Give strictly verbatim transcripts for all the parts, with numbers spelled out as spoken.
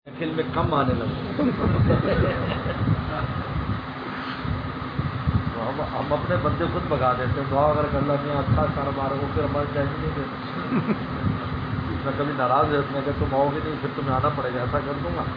محفل میں کم آنے لگے تو ہم ہم اپنے بندے خود بگا دیتے ہیں. دعا اگر کر اللہ نے اچھا کاروبار ہو پھر ہمارے ٹائم نہیں دیتے. میں کبھی ناراض ہے میں کہ تم آؤ گے نہیں پھر تمہیں آنا پڑے گا, ایسا کر دوں گا.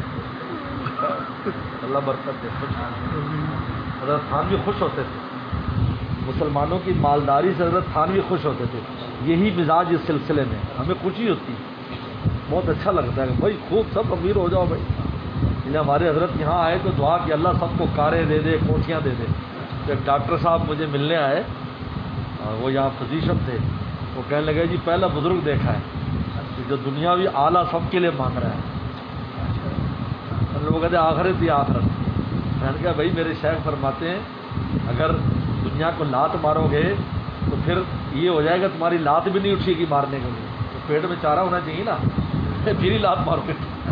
اللہ برکت دے. خوش حضرت تھانوی خوش ہوتے تھے, مسلمانوں کی مالداری سے حضرت تھانوی خوش ہوتے تھے. یہی مزاج اس سلسلے میں ہمیں خوشی ہوتی ہے, بہت اچھا لگتا ہے کہ بھائی خوب سب امیر ہو جاؤ بھائی. انہیں ہمارے حضرت یہاں آئے تو دعا کہ اللہ سب کو کاریں دے دے, کوٹھیاں دے دے. تو ایک ڈاکٹر صاحب مجھے ملنے آئے, وہ یہاں فزیشین تھے. وہ کہنے لگے جی پہلا بزرگ دیکھا ہے کہ جو دنیاوی آلہ سب کے لیے مانگ رہا ہے. لوگ کہتے ہیں آخرت ہی آخرت. میں نے کہا بھائی میرے شیخ فرماتے ہیں اگر دنیا کو لات مارو گے تو پھر یہ ہو جائے گا تمہاری لات بھی نہیں اٹھے گی مارنے کے لیے, تو پیٹ میں چارہ ہونا چاہیے نا, پھر ہی لات مارو گے.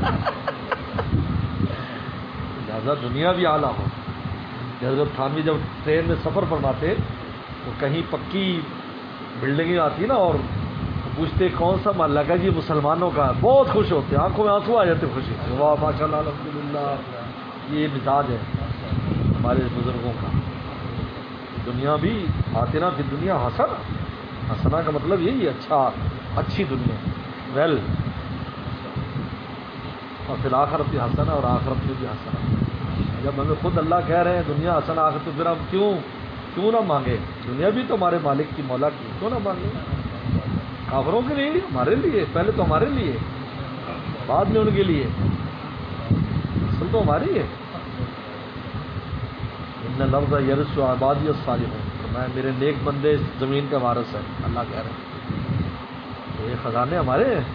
لہٰذا دنیا بھی اعلیٰ ہو. حضرت تھانوی جب ٹرین میں سفر فرماتے تو کہیں پکی بلڈنگیں آتی نا اور پوچھتے کون سا محلہ کا, جی مسلمانوں کا. بہت خوش ہوتے, آنکھوں میں آنسو آ جاتے خوشی سے. واہ ماشاء اللہ الحمدللہ. یہ مزاج ہے ہمارے بزرگوں کا. دنیا بھی آتنا فی دنیا حسنا, حسنا کا مطلب یہی ہے اچھا, اچھی دنیا, ویل. اور پھر آخرت بھی حسنا اور آخرت میں بھی حسنا. جب ہمیں خود اللہ کہہ رہے ہیں دنیا حسنا آخرت, تو پھر ہم کیوں کیوں نہ مانگے. دنیا بھی تو ہمارے مالک کی مولا کی, کیوں نہ مانگے. کافروں کے لیے ہمارے لیے, پہلے تو ہمارے لیے بعد میں ان کے لیے, اصل تو ہماری ہے. ان لفظ یرث عبادی الصالحون, میں میرے نیک بندے زمین کا وارث ہے, اللہ کہہ رہے ہیں. تو یہ خزانے ہمارے ہیں.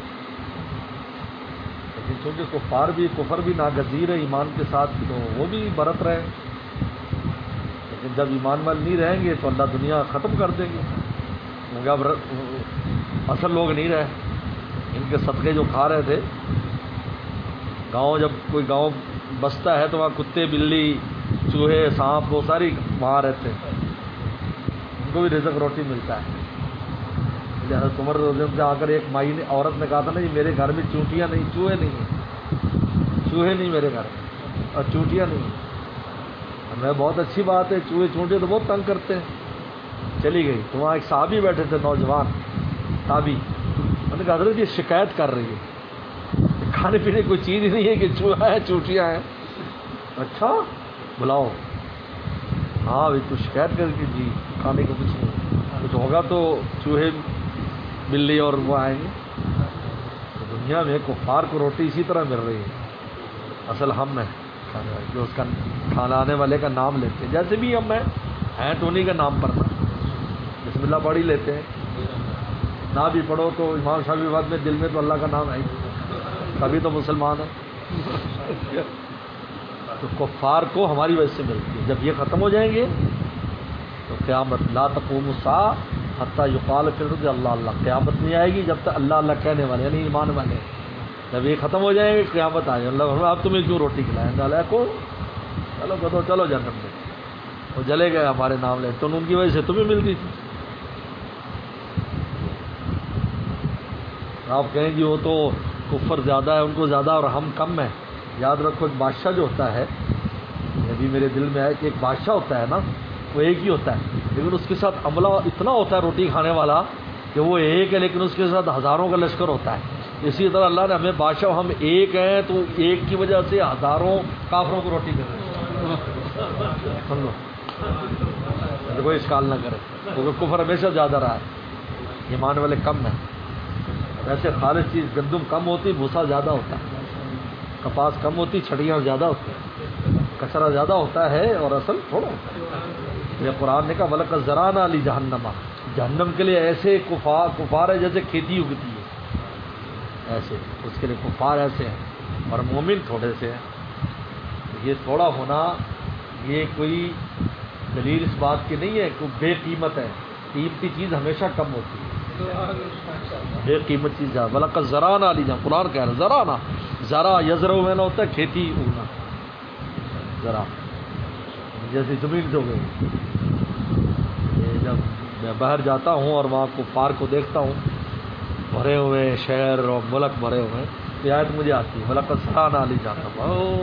لیکن چونکہ کفار بھی کفر بھی ناگزیر ہے ایمان کے ساتھ, تو وہ بھی برت رہے. لیکن جب ایمان والے نہیں رہیں گے تو اللہ دنیا ختم کر دیں گے. کیونکہ اب اصل لوگ نہیں رہے. ان کے صدقے جو کھا رہے تھے, گاؤں جب کوئی گاؤں بستا ہے تو وہاں کتے بلی چوہے سانپ وہ ساری وہاں رہتے ہیں, ان کو بھی رزق روٹی ملتا ہے. حضرت عمر رضی اللہ سے آ کر ایک مائی نے عورت نے کہا تھا نا جی میرے گھر میں چونٹیاں نہیں, چوہے نہیں ہیں, چوہے نہیں میرے گھر میں اور چونٹیاں نہیں. ہمیں بہت اچھی بات ہے, چوہے چونٹے تو بہت تنگ کرتے ہیں. چلی گئی تو وہاں ایک صحابی بیٹھے تھے, نوجوان تابعی. میں نے کہا حضرت یہ شکایت کر رہی ہے, کھانے پینے کوئی چیز ہی نہیں ہے کہ چوہا ہے چونٹیاں ہیں. اچھا بلاؤ. ہاں بھائی تو شکایت کر کے, جی کھانے کو کچھ نہیں, کچھ ہوگا تو چوہے بلی اور وہ آئیں گے. تو دنیا میں کفار کو روٹی اسی طرح مل رہی ہے. اصل ہم ہیں جو اس کا کھانے والے کا نام لیتے ہیں. جیسے بھی ہم ہیں ٹونی کا نام پڑھنا, بسم اللہ پڑھ ہی لیتے ہیں. نہ بھی پڑھو تو امام شافعی بعد میں دل میں تو اللہ کا نام ہے, تبھی تو مسلمان ہے. تو کفار کو ہماری وجہ سے ملتی ہے. جب یہ ختم ہو جائیں گے تو قیامت لا تقوم الساعہ حتی یقال فی الارض اللہ اللہ, قیامت نہیں آئے گی جب تک اللہ اللہ کہنے والے یعنی ایمان والے. جب یہ ختم ہو جائیں گے قیامت آئے, اللہ آپ تمہیں کیوں روٹی کھلائیں گے, اللہ کو چلو بدو چلو جنت میں. وہ جلے گئے ہمارے نام لے, تو ان کی وجہ سے تمہیں ملتی تھی. آپ کہیں گے وہ تو کفر زیادہ ہے, ان کو زیادہ اور ہم کم ہیں. یاد رکھو ایک بادشاہ جو ہوتا ہے, ابھی میرے دل میں ہے کہ ایک بادشاہ ہوتا ہے نا, وہ ایک ہی ہوتا ہے, لیکن اس کے ساتھ عملہ اتنا ہوتا ہے روٹی کھانے والا کہ وہ ایک ہے, لیکن اس کے ساتھ ہزاروں کا لشکر ہوتا ہے. اسی طرح اللہ نے ہمیں بادشاہ, ہم ایک ہیں تو ایک کی وجہ سے ہزاروں کافروں کو روٹی کر رہے ہیں. سن لو کوئی اشکال نہ کرے, کیونکہ کفر ہمیشہ زیادہ رہا ہے, ایمان والے کم ہیں. ویسے خالص چیز گندم کم ہوتی, بھوسا زیادہ ہوتا ہے. کپاس کم ہوتی, چھڑیاں زیادہ ہوتی ہیں. کچرا زیادہ ہوتا ہے اور اصل تھوڑا ہوتا ہے. یہ قرآن نے کہا وَلَقَدْ زَرَعْنَا لِجَهَنَّمَ, جہنم کے لیے ایسے کفار کفار ہے جیسے کھیتی اگتی ہے, ایسے اس کے لیے کفار ایسے ہیں اور مومن تھوڑے سے ہیں. یہ تھوڑا ہونا یہ کوئی دلیل اس بات کی نہیں ہے کہ بے قیمت ہے. قیمتی چیز ہمیشہ کم ہوتی ہے, بے قیمت چیز ہے. وَلَقَدْ زَرَعْنَا لِجَهَنَّمَ, قرآن کہہ رہا ہے زرانا, زرا یزرو میں نہ ہوتا ہے کھیتی اگنا, ذرا جیسے زمین جو گئی. جب میں باہر جاتا ہوں اور وہاں کفار کو دیکھتا ہوں, بھرے ہوئے شہر اور ملک بھرے ہوئے, یہ آیت مجھے آتی ہے وَلَقَدْ صَرَعْنَا لِجَهَنَّمَ،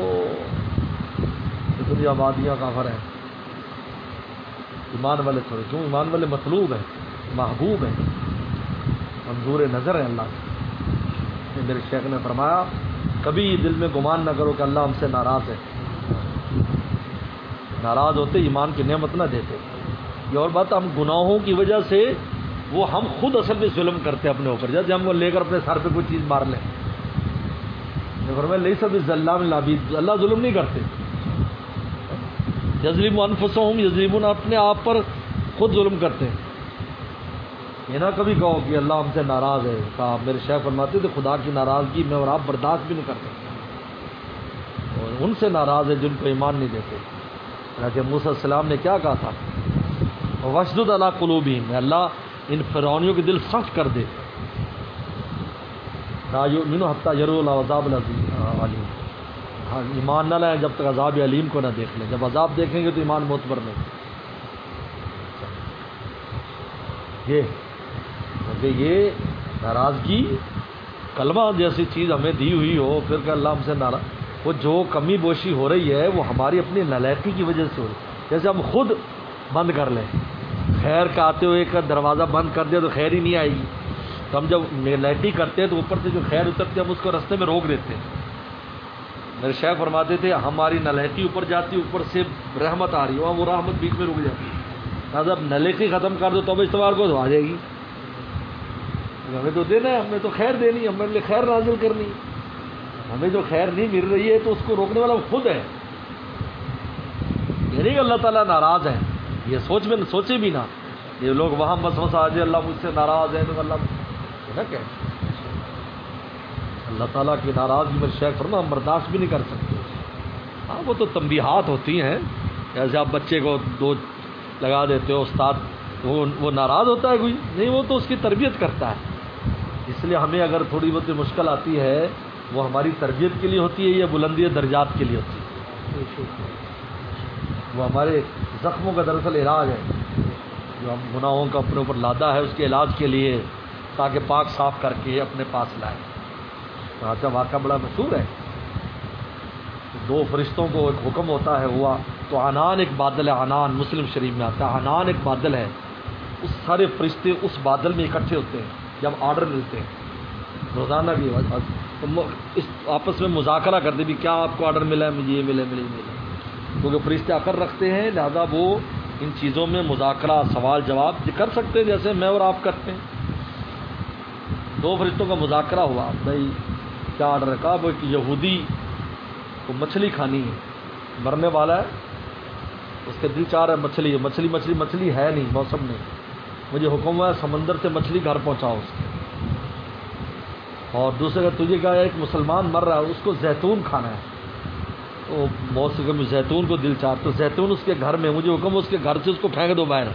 او دنیا آبادیاں کافر ہیں، ایمان والے تھوڑے، کیوں ایمان والے مطلوب ہیں، محبوب ہیں، منظور نظر ہے اللہ سے۔ میرے شیخ نے فرمایا کبھی دل میں گمان نہ کرو کہ اللہ ہم سے ناراض ہے، ناراض ہوتے ایمان کی نعمت نہ دیتے۔ یہ اور بات، ہم گناہوں کی وجہ سے وہ ہم خود اصل میں ظلم کرتے اپنے اوپر، جیسے ہم وہ لے کر اپنے سر پہ کوئی چیز مار لیں۔ فرمایا لیس بالظلام للعبید، اللہ ظلم نہیں کرتے، یظلمون انفسہم، یظلمون، اپنے آپ پر خود ظلم کرتے ہیں۔ یہ نہ کبھی کہو کہ اللہ ہم سے ناراض ہے۔ صاحب میرے شیخ فرماتے تھے خدا کی ناراضگی میں اور آپ برداشت بھی نہیں کر سکتے، اور ان سے ناراض ہے جن کو ایمان نہیں دیتے۔ حضرت موسیٰ علیہ السلام نے کیا کہا تھا، وَاشْدُدْ عَلَىٰ قُلُوبِهِمْ، اللہ ان فرعونیوں کے دل سخت کر دے، لَا يُؤْمِنُوا حَتَّىٰ يَرَوْا الْعَذَابَ الْأَلِيمَ، ہاں ایمان نہ لائیں جب تک عذاب علیم کو نہ دیکھ لیں، جب عذاب دیکھیں گے تو ایمان معتبر نہیں۔ یہ کیونکہ یہ ناراضگی کلمہ جیسی چیز ہمیں دی ہوئی ہو، پھر کہ اللہ ہم سے ناراض، وہ جو کمی بیشی ہو رہی ہے وہ ہماری اپنی نالائقی کی وجہ سے ہو رہی ہے۔ جیسے ہم خود بند کر لیں، خیر کا آتے ہوئے کا دروازہ بند کر دیا تو خیر ہی نہیں آئے گی، تو ہم جب نالائقی کرتے ہیں تو اوپر سے جو خیر اترتی ہے ہم اس کو رستے میں روک دیتے ہیں۔ میرے شیخ فرماتے تھے ہماری نالائقی اوپر جاتی، اوپر سے رحمت آ رہی ہو، وہ رحمت بیچ میں رک جاتی ہے۔ جب نالائقی ختم کر دو توبہ استغفار کو تو آ جائے گی، ہمیں تو دینا ہے، ہمیں تو خیر دینی ہے، ہمیں خیر نازل کرنی ہے۔ ہمیں جو خیر نہیں مل رہی ہے تو اس کو روکنے والا خود ہے، یہ نہیں کہ اللہ تعالیٰ ناراض ہے، یہ سوچ میں سوچے بھی نہ، یہ لوگ وہاں بس بس آ جائے اللہ مجھ سے ناراض ہے تو اللہ نہ کہ اللہ تعالیٰ کی ناراضگی میں شیخ فرما ہم برداشت بھی نہیں کر سکتے۔ ہاں وہ تو تنبیہات ہوتی ہیں، جیسے آپ بچے کو دو لگا دیتے ہو استاد، وہ وہ ناراض ہوتا ہے کوئی نہیں، وہ تو اس کی تربیت کرتا ہے۔ اس لیے ہمیں اگر تھوڑی بہت مشکل آتی ہے وہ ہماری تربیت کے لیے ہوتی ہے یا بلندی درجات کے لیے ہوتی ہے، وہ ہمارے زخموں کا دراصل علاج ہے، جو ہم گناہوں کا اپنے اوپر لادا ہے اس کے علاج کے لیے، تاکہ پاک صاف کر کے اپنے پاس لائے۔ چنانچہ واقعہ بڑا مشہور ہے، دو فرشتوں کو ایک حکم ہوتا ہے ہوا تو عنان ایک بادل ہے، عنان مسلم شریف میں آتا ہے، عنان ایک بادل ہے، اس سارے فرشتے اس بادل میں اکٹھے ہوتے ہیں جب آرڈر ملتے ہیں روزانہ کی، اس آپس میں مذاکرہ کرتے بھی کیا آپ کو آرڈر ملا ہے، مجھے یہ ملے ملے ملے، کیونکہ فرشتے آ کر رکھتے ہیں، لہذا وہ ان چیزوں میں مذاکرہ سوال جواب کر سکتے ہیں جیسے میں اور آپ کرتے ہیں۔ دو فرشتوں کا مذاکرہ ہوا، بھائی کیا آرڈر ہے، کہا وہ ایک یہودی کو مچھلی کھانی ہے، مرنے والا ہے، اس کے دل چاہ رہا ہے مچھلی ہے، مچھلی مچھلی مچھلی ہے نہیں، موسم نہیں، مجھے حکم ہوا ہے سمندر سے مچھلی گھر پہنچاؤ اس کے۔ اور دوسرے کا تجھے کہا ہے ایک مسلمان مر رہا ہے اس کو زیتون کھانا ہے، تو موسم میں زیتون کو دل چاہ، تو زیتون اس کے گھر میں، مجھے حکم اس کے گھر سے اس کو پھینک دو باہر۔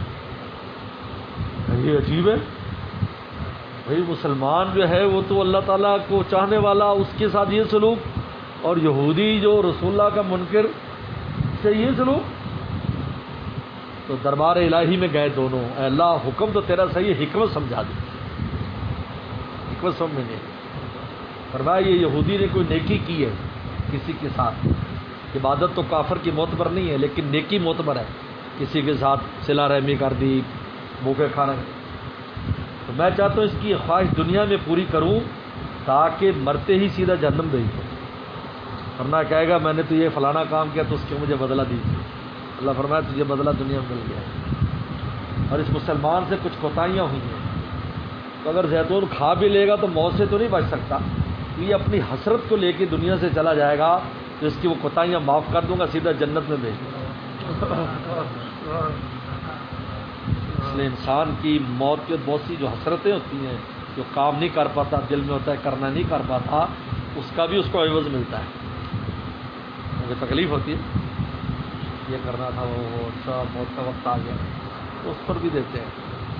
یہ عجیب ہے بھائی، مسلمان جو ہے وہ تو اللہ تعالیٰ کو چاہنے والا، اس کے ساتھ یہ سلوک، اور یہودی جو رسول اللہ کا منکر سے یہ سلوک، تو دربار الہی میں گئے دونوں، اے اللہ حکم تو تیرا صحیح ہے، حکمت سمجھا دے، حکمت سمجھ میں نہیں۔ فرمایا یہ یہودی نے کوئی نیکی کی ہے کسی کے ساتھ، عبادت تو کافر کی معتبر نہیں ہے لیکن نیکی معتبر ہے، کسی کے ساتھ صلہ رحمی کر دی، بھوکے کھانا، تو میں چاہتا ہوں اس کی خواہش دنیا میں پوری کروں تاکہ مرتے ہی سیدھا جہنم دے دو، ورنہ کہے گا میں نے تو یہ فلانا کام کیا تو اس کے مجھے بدلہ دیجیے۔ اللہ فرمایا تجھے بدلہ دنیا میں مل گیا، اور اس مسلمان سے کچھ کوتاہیاں ہوئی ہیں، تو اگر زیتون کھا بھی لے گا تو موت سے تو نہیں بچ سکتا، یہ اپنی حسرت کو لے کے دنیا سے چلا جائے گا تو اس کی وہ کوتاہیاں معاف کر دوں گا، سیدھا جنت میں بھیج دوں گا۔ اس لیے انسان کی موت کے بہت سی جو حسرتیں ہوتی ہیں، جو کام نہیں کر پاتا، دل میں ہوتا ہے کرنا نہیں کر پاتا، اس کا بھی اس کو عوض ملتا ہے، کیونکہ تکلیف ہوتی ہے، یہ کرنا تھا وہ وہ اچھا موت کا وقت آ گیا تو اس پر بھی دیتے ہیں۔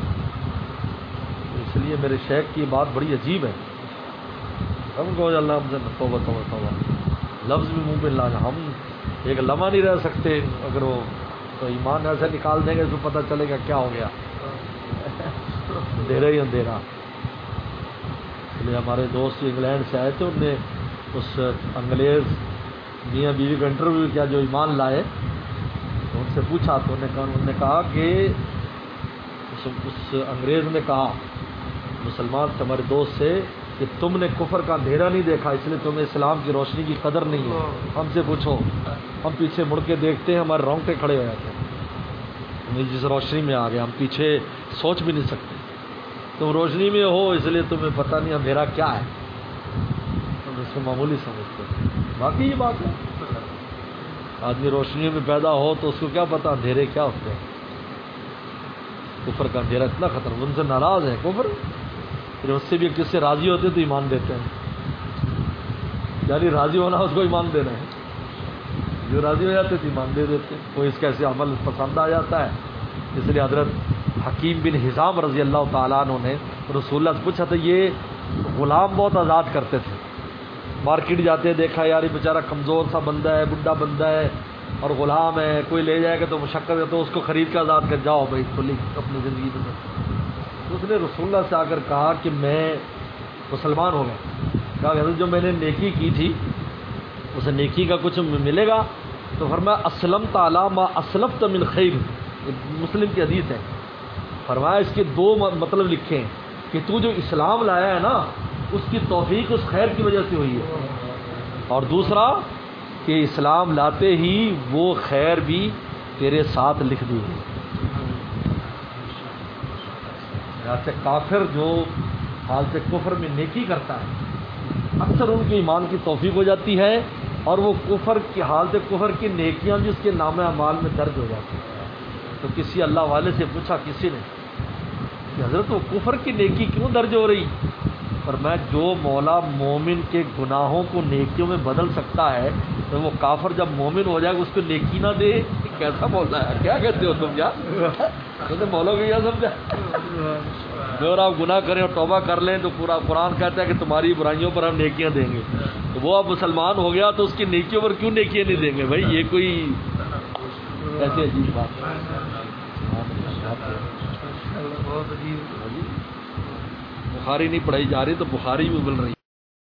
اس لیے میرے شیخ کی بات بڑی عجیب ہے، ہم کو اللہ ہم سے توبہ توبہ توبہ، لفظ بھی منہ پہ لانا، ہم ایک لمحہ نہیں رہ سکتے، اگر وہ تو ایمان ایسے نکال دیں گے تو پتہ چلے گا کیا ہو گیا، اندھیرا ہی اندھیرا۔ لیے ہمارے دوست انگلینڈ سے آئے تھے، انہوں نے اس انگریز میاں بیوی کا انٹرویو کیا جو ایمان لائے، تو ان سے پوچھا تو انہوں نے کہا انہوں نے کہا کہ اس, اس انگریز نے کہا مسلمان سے، ہمارے دوست سے، کہ تم نے کفر کا اندھیرا نہیں دیکھا اس لیے تمہیں اسلام کی روشنی کی قدر نہیں ہے، ہم سے پوچھو، ہم پیچھے مڑ کے دیکھتے ہیں ہمارے رونگٹے کھڑے ہو جاتے ہیں، جس روشنی میں آ گئے ہم پیچھے سوچ بھی نہیں سکتے، تم روشنی میں ہو اس لیے تمہیں پتہ نہیں اندھیرا کیا ہے، تم اس کو معمولی سمجھتے ہو، باقی یہ بات ہے، آدمی روشنی میں پیدا ہو تو اس کو کیا پتہ اندھیرے کیا ہوتے ہیں، کفر کا اندھیرا اتنا خطرہ، ان سے ناراض ہے کفر، پھر اس سے بھی کس سے راضی ہوتے تو ایمان دیتے ہیں، یعنی راضی ہونا اس کو ایمان دینا ہے، جو راضی ہو جاتے تو ایمان دے دیتے، کوئی اس کا ایسے عمل پسند آ جاتا ہے، اس لیے حضرت حکیم بن حزام رضی اللہ تعالیٰ عنہ نے رسول اللہ سے پوچھا تھا، یہ غلام بہت آزاد کرتے تھے، مارکیٹ جاتے دیکھا یار یہ بیچارہ کمزور سا بندہ ہے، بڈھا بندہ ہے اور غلام ہے، کوئی لے جائے گا تو مشقت ہے تو اس کو خرید کے آزاد کر جاؤ بھائی کھلی اپنی زندگی میں، تو اس نے رسول اللہ سے آ کر کہا کہ میں مسلمان ہو گیا، کہا حضرت جو میں نے نیکی کی تھی اسے نیکی کا کچھ ملے گا؟ تو فرمایا اسلمت علی ما اسلفت من خیر، مسلم کی حدیث ہے، فرمایا اس کے دو مطلب لکھے ہیں کہ تو جو اسلام لایا ہے نا اس کی توفیق اس خیر کی وجہ سے ہوئی ہے، اور دوسرا کہ اسلام لاتے ہی وہ خیر بھی تیرے ساتھ لکھ دی گئی۔ جیسے کافر جو حالت کفر میں نیکی کرتا ہے اکثر ان کے ایمان کی توفیق ہو جاتی ہے اور وہ کفر کی حالت کفر کی نیکیاں بھی اس کے نام اعمال میں درج ہو جاتی ہیں۔ تو کسی اللہ والے سے پوچھا کسی نے کہ حضرت وہ کفر کی نیکی کیوں درج ہو رہی؟ پر میں جو مولا مومن کے گناہوں کو نیکیوں میں بدل سکتا ہے تو وہ کافر جب مومن ہو جائے گا اس کو نیکی نہ دے، کیسا مولا ہے؟ کیا کہتے ہو تم یار؟ تو مولا کو کیا سمجھا؟ اگر آپ گناہ کریں اور توبہ کر لیں تو پورا قرآن کہتا ہے کہ تمہاری برائیوں پر ہم نیکیاں دیں گے، تو وہ اب مسلمان ہو گیا تو اس کی نیکیوں پر کیوں نیکیاں نہیں دیں گے؟ بھائی یہ کوئی ایسی عجیب بات ہے، بخاری نہیں پڑھائی جا رہی تو بخاری بھی مل رہی